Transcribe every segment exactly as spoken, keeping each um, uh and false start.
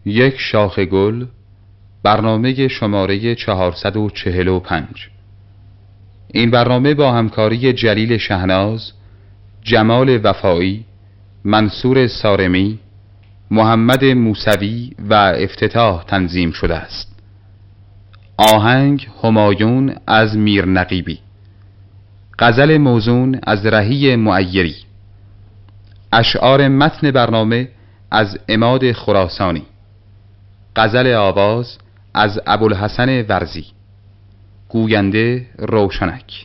یک شاخ گل، برنامه شماره چهارصد و چهل و پنج. این برنامه با همکاری جلیل شهناز، جمال وفایی، منصور سارمی، محمد موسوی و افتتاح تنظیم شده است. آهنگ همایون از میر نقیبی، غزل موزون از رهی معیری، اشعار متن برنامه از عماد خراسانی، غزل آواز از ابوالحسن ورزی، گوینده روشنک.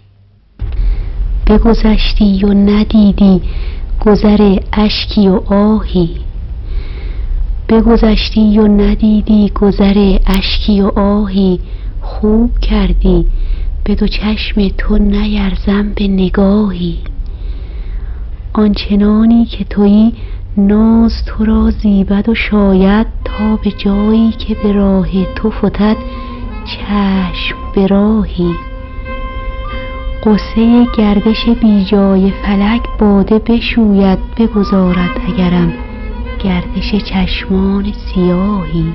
بگذشتی و ندیدی گذر اشکی و آهی، بگذشتی و ندیدی گذر اشکی و آهی، خوب کردی به دو چشم تو نیرزم به نگاهی. آنچنانی که تویی ناز تو را زیبد و شاید، تا به جایی که به راه تو فتد چشم به راهی. قصه گردش بی جای فلک باده بشوید، بگذارد اگرم گردش چشمان سیاهی.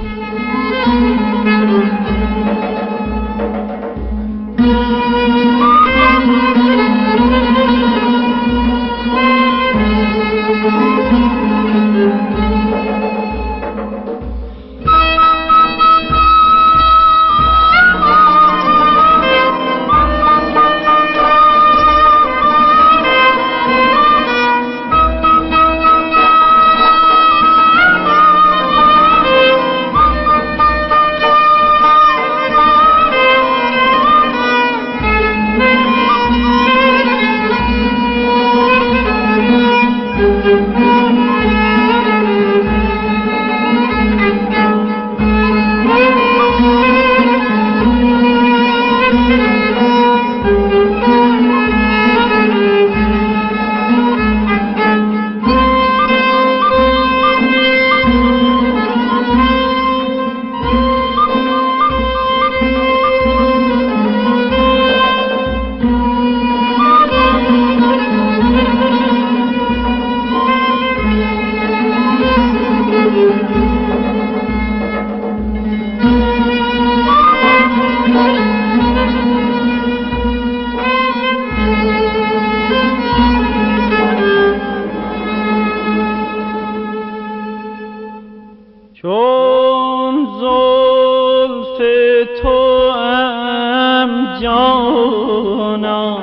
چون زلف تو ام جانا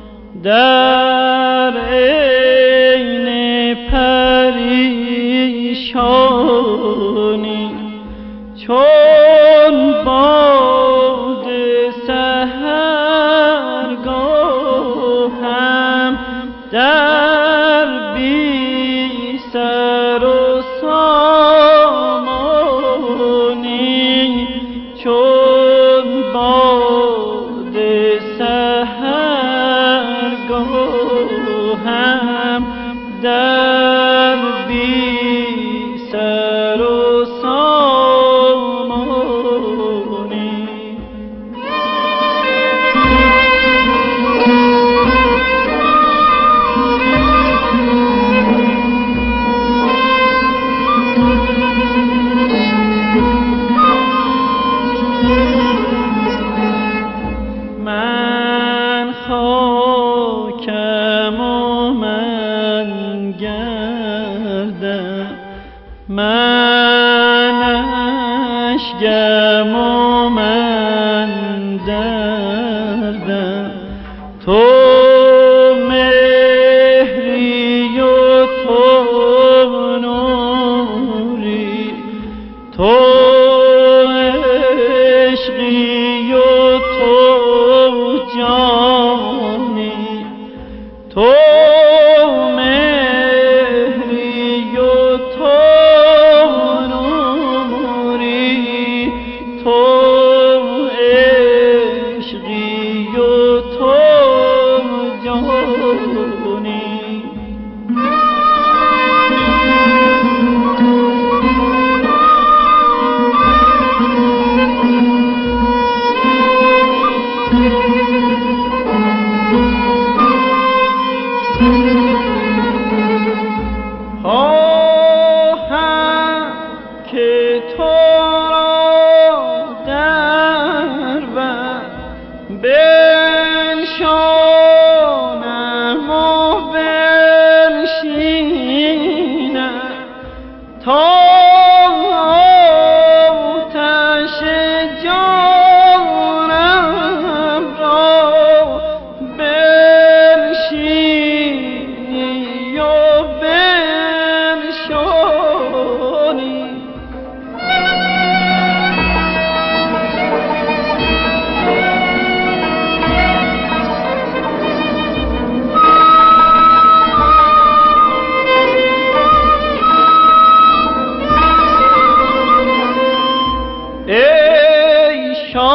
در عین پریشانی، چون باد سحرگاهم در بی سر و چون باد سحرگاهم در بی سر و سامانی. من خاکم و من گردم، من اشکم و من دردم، تو مهری و تو نوری، تو عشقی و تو جانی، تو مهری و تو نوری، تو عشقی و تو جانی. تو را در بر بنشانم و بنشینم تا آتش جانم را بنشینی و بنشانی. ای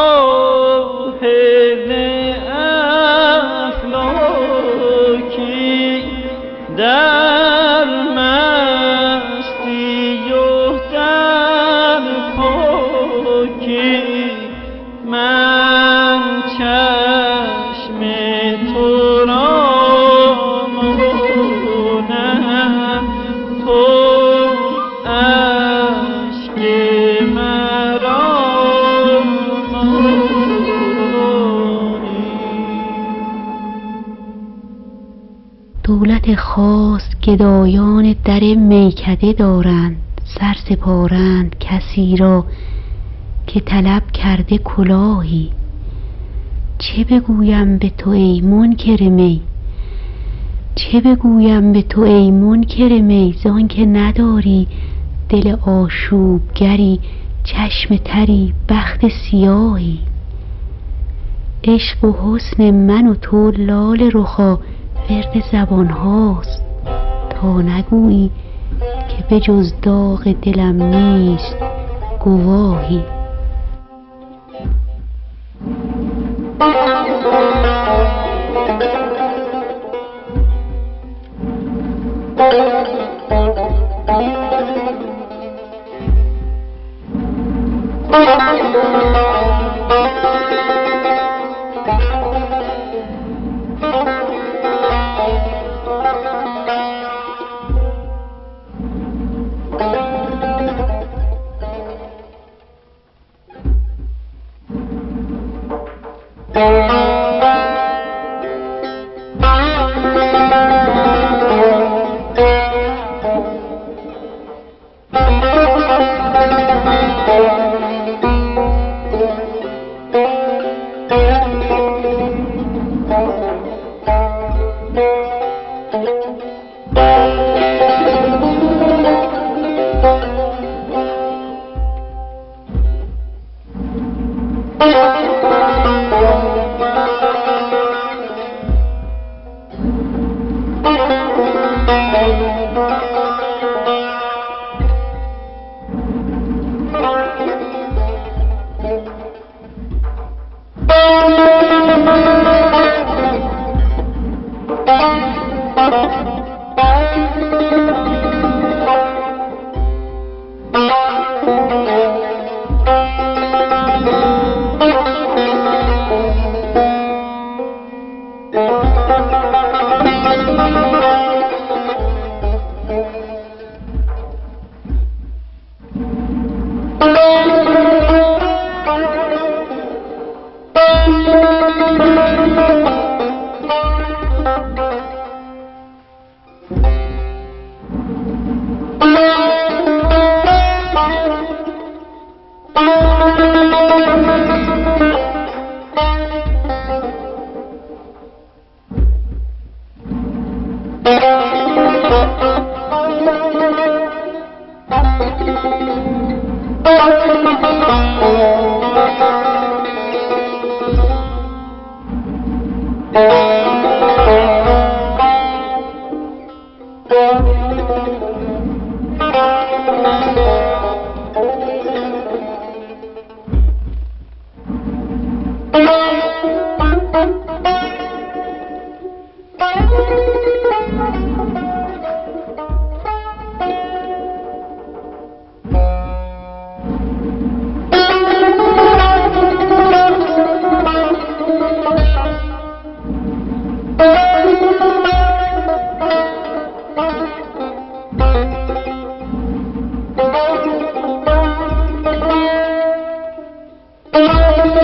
شاهد افلاکی در مستی و در پاکی، من چشم تو را مانم، تو اشک مرا دولت خاص گدایان در میکده دارند، سر سپارند کسی را که طلب کرده کلاهی. چه بگویم به تو ای منکر می، چه بگویم به تو ای منکر می، زان که نداری دل آشوبگری، چشم تری، بخت سیاهی. عشق و حسن من و تو لال رخا ورد زبان هاست، تا نگویی که به جز داغ دلم نیست گواهی.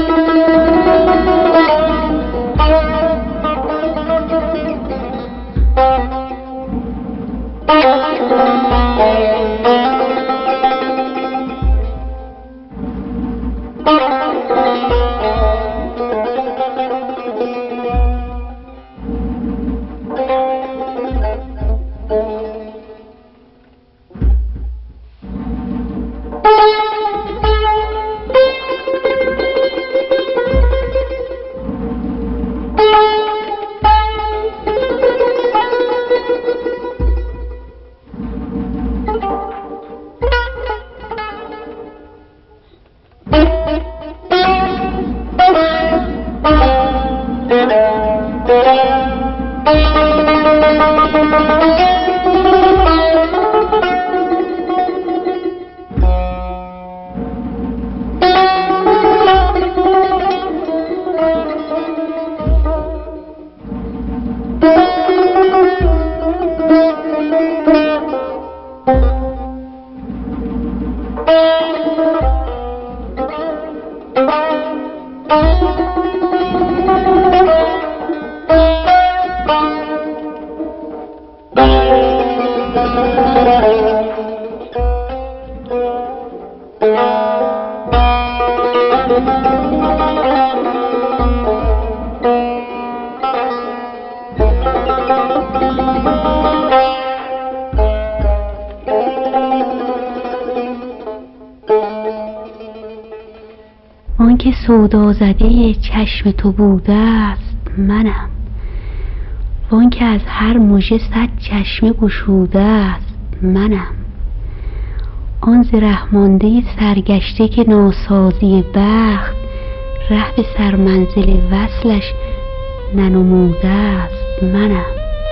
آنکه سودا زده چشم تو بوده است منم، وانکه از هر مژه صد چشمه گشوده است منم. آن ز ره مانده سرگشته که ناسازی بخت ره به سرمنزل وصلش ننموده است منم.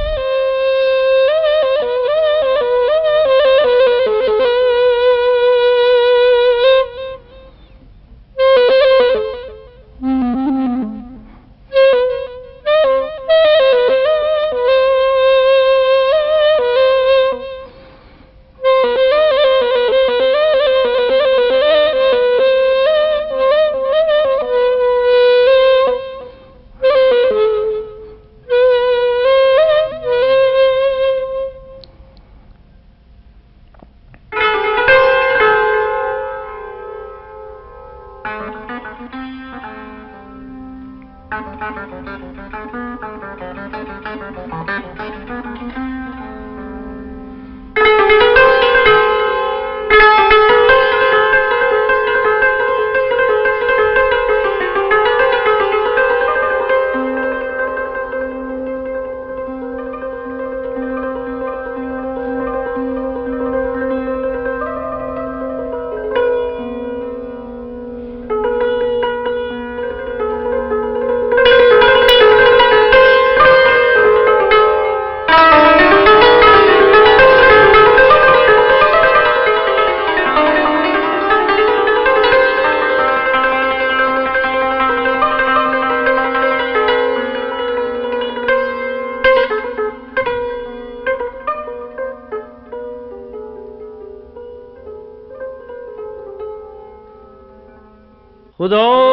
خدا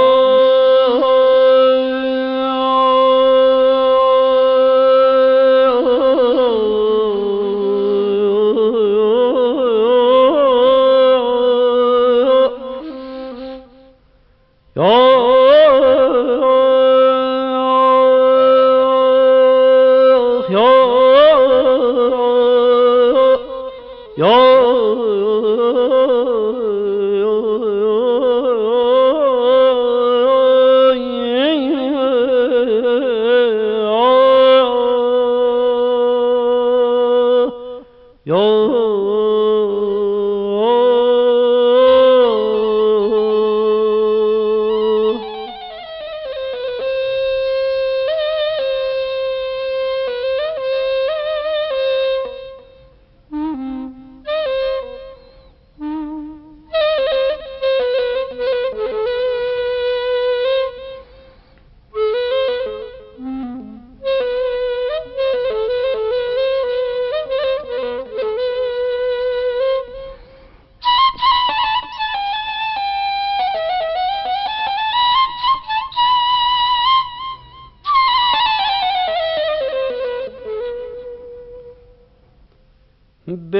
به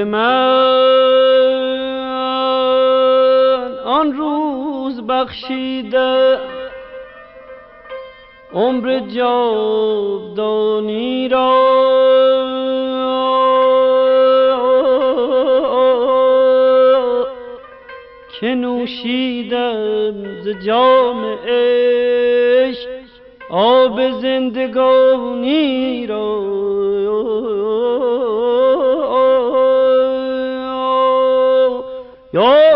من آن روز بخشیده عمر جاودانی را که نوشیدم ز جام عشق آب زندگانی را. یا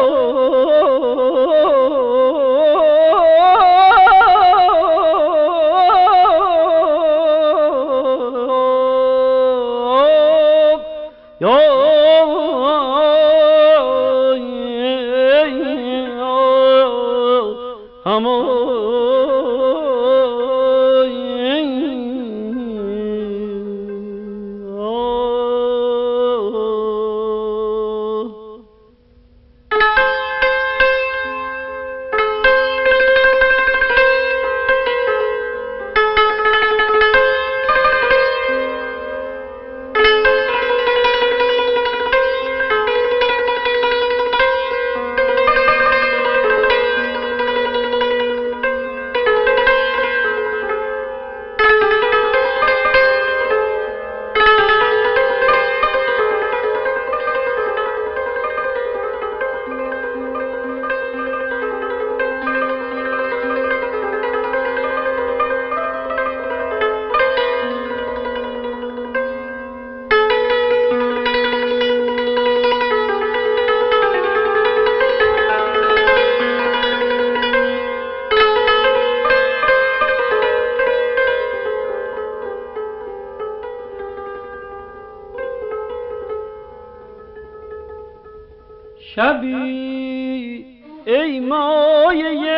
شبی ای مایه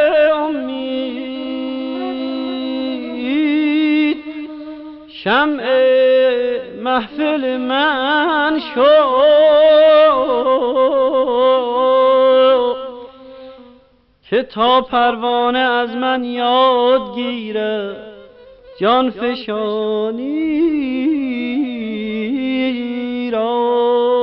امید شمع محفل من شو که تا پروانه از من یاد گیره جان فشانی را.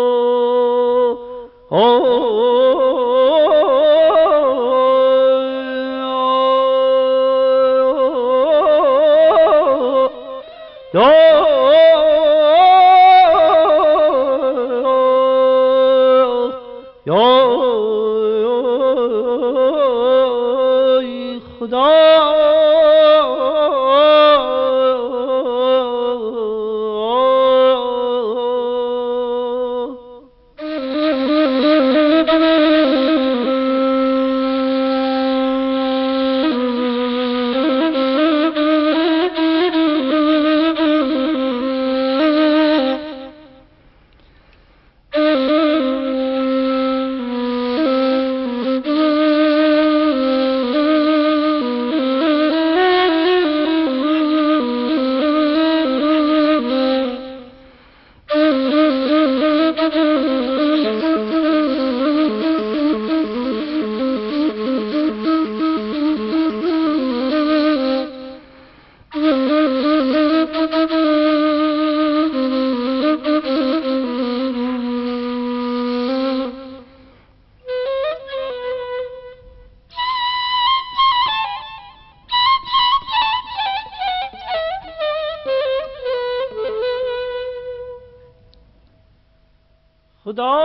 خدا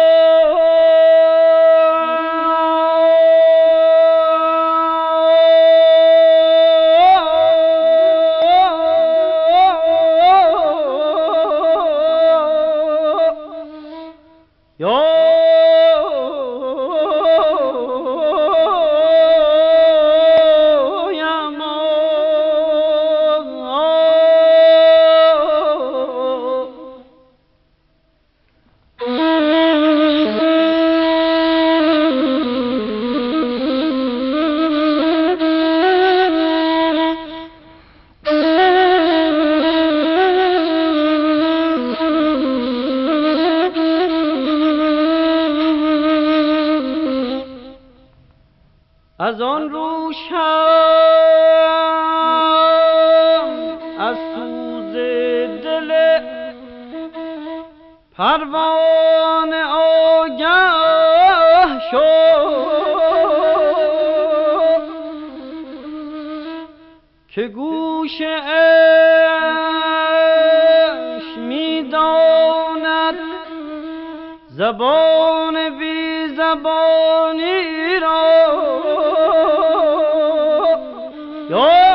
از آن رو شم از سوز دل پروانه آگه شد که گوش عشق می‌داند زبان بی زبانی را یا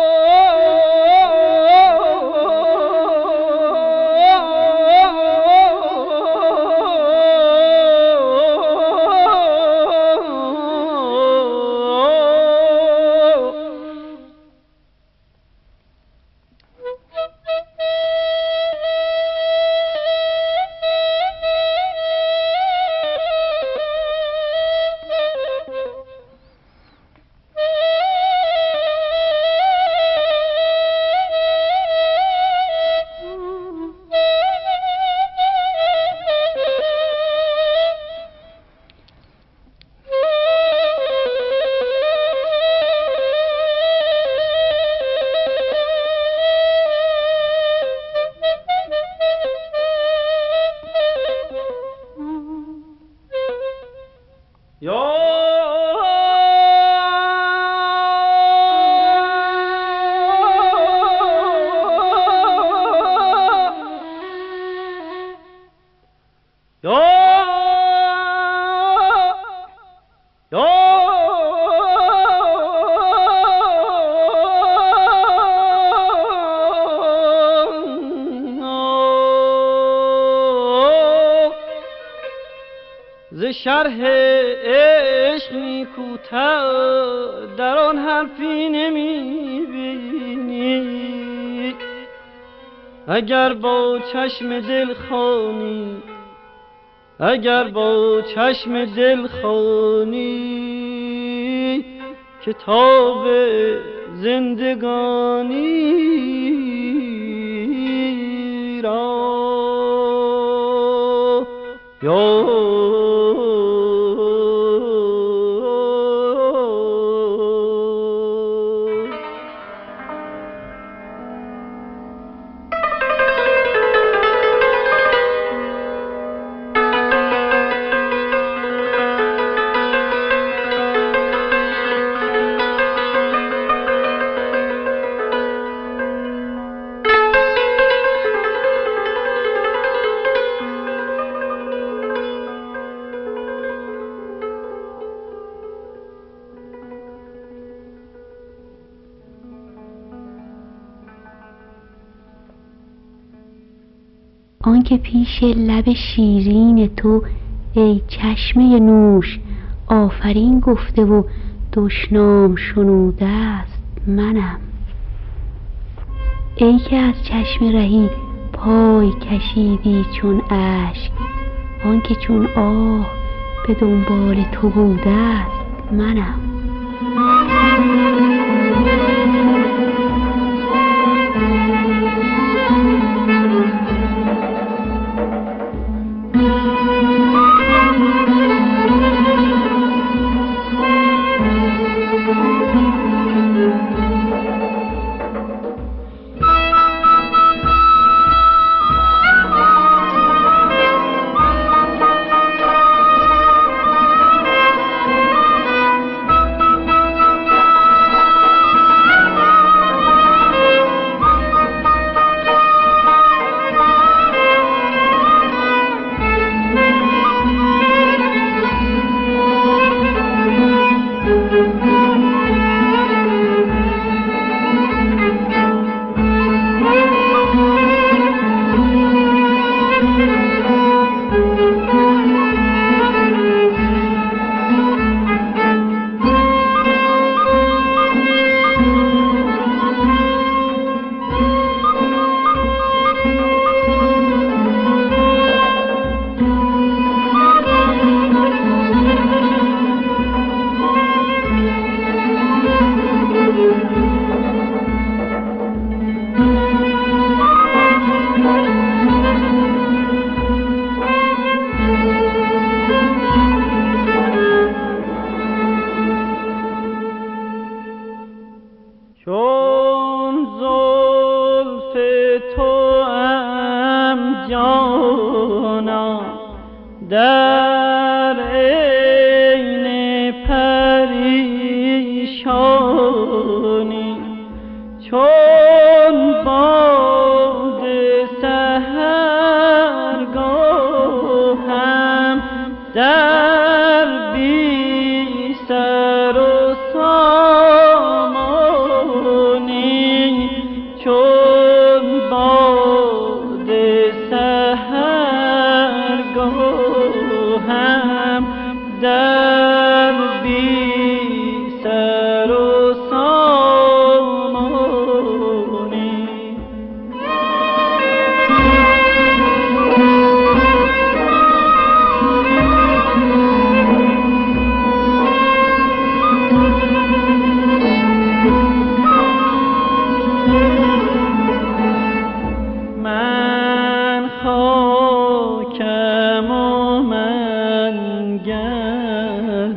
شرح عشق نیکوتر در آن حرفی نمیبینی اگر با چشم دل خوانی اگر با چشم دل خوانی کتاب زندگانی را یا آنکه پیش لب شیرین تو ای چشمه نوش آفرین گفته و دشنام شنوده است منم. ای که از چشم رهی پای کشیدی چون اشک آنکه چون آه به دنبال تو بوده است منم.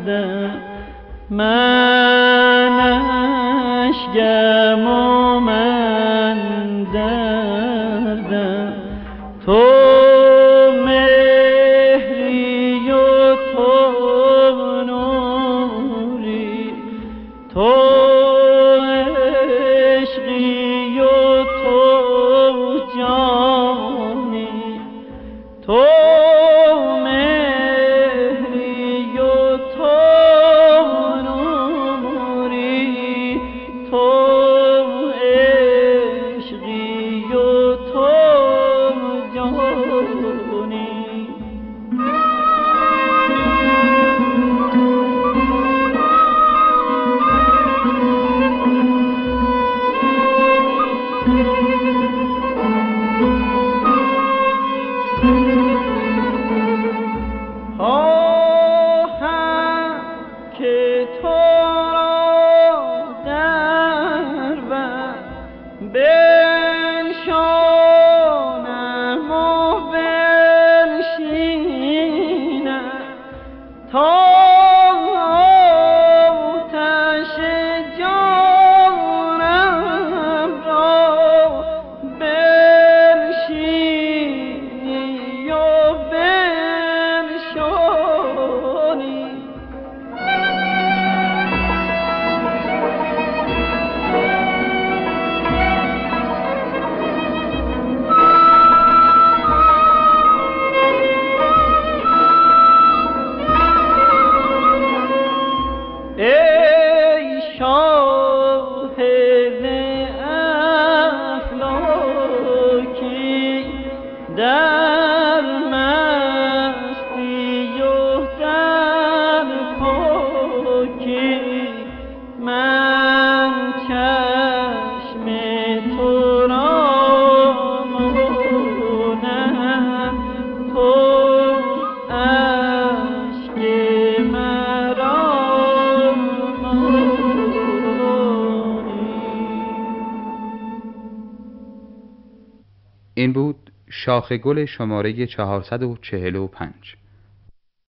دردم منش گم و من دردم تو مهری و تو نوری تو عشقی و تو جانی تو مهری و تو نوری تو عشقی و تو جانی خواهم که تو را در بر بنشانم و بنشینم تا آتش جانم را بنشینی و بنشانی ای شاهد افلاکی در مستی و در پاکی من چشم تو را مانم تو اشک مرا این بود شاخ گل شماره چهارصد و چهل و پنج.